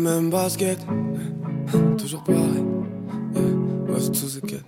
même basket, toujours pareil. Ouais, c'est tout ce qu'elle.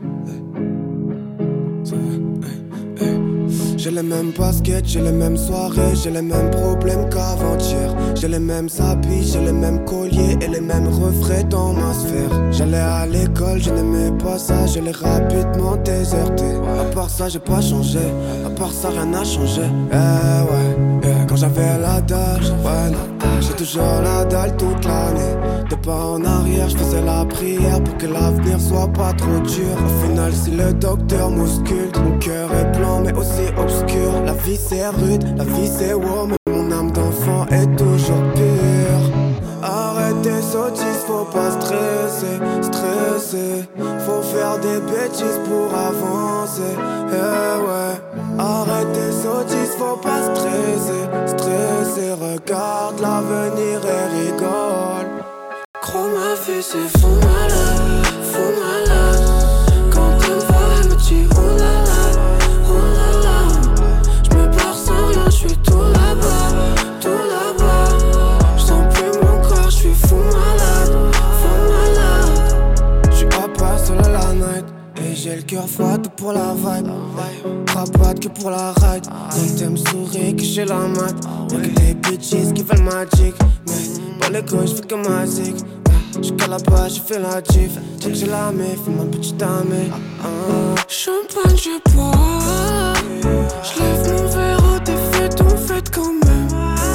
J'ai les mêmes baskets, j'ai les mêmes soirées, j'ai les mêmes problèmes qu'avant-hier. J'ai les mêmes habits, j'ai les mêmes colliers et les mêmes refrains dans ma sphère. J'allais à l'école, je n'aimais pas ça, je l'ai rapidement déserté. À part ça, j'ai pas changé, à part ça, rien n'a changé. Quand j'avais la dalle, ouais, non, j'ai toujours la dalle toute l'année. De pas en arrière, je faisais la prière pour que l'avenir soit pas trop dur. Au final, si le docteur m'ausculte, mon cœur est blanc mais aussi obscur. La vie c'est rude, la vie c'est wow, mais mon âme d'enfant est toujours pure. Arrête tes sottises, faut pas stresser, stresser. Faut faire des bêtises pour avancer, ouais. Arrête tes sottises, faut pas stresser, stresser. Regarde l'avenir et rigole. Gros ma vie c'est fou malade, fou malade. Quand elle me voit elle me dit oh là là, oh là là. J'me barre sans rien, j'suis tout là-bas, tout là-bas. J'sens plus mon corps, j'suis fou malade, fou malade. J'suis à pas seul à la night et j'ai le cœur froid tout pour la vibe. Rabat que pour la ride. Quand t'aimes sourire que j'ai la mat. Y'a que les bitches qui veulent magic. Mais pas les couilles, j'fais que ma zig. J'suis là-bas, j'ai fait la diff. Tant que j'ai la meuf, ma petite amie. Champagne, je bois. J'lève mon verre au défait, on fête quand même.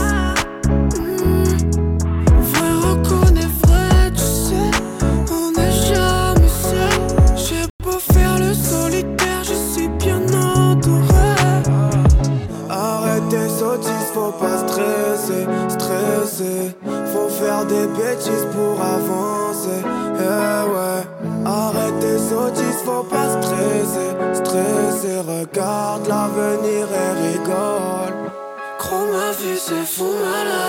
Vrai reconnaît vrai, tu sais. On n'est jamais seul. J'ai beau faire le solitaire, je suis bien entouré. Arrête tes sottises, faut pas stresser, stresser. Faut faire des bêtises pour avancer, ouais. Arrête tes sottises, faut pas stresser, stresser. Regarde l'avenir et rigole. Gros ma vie c'est fou malade.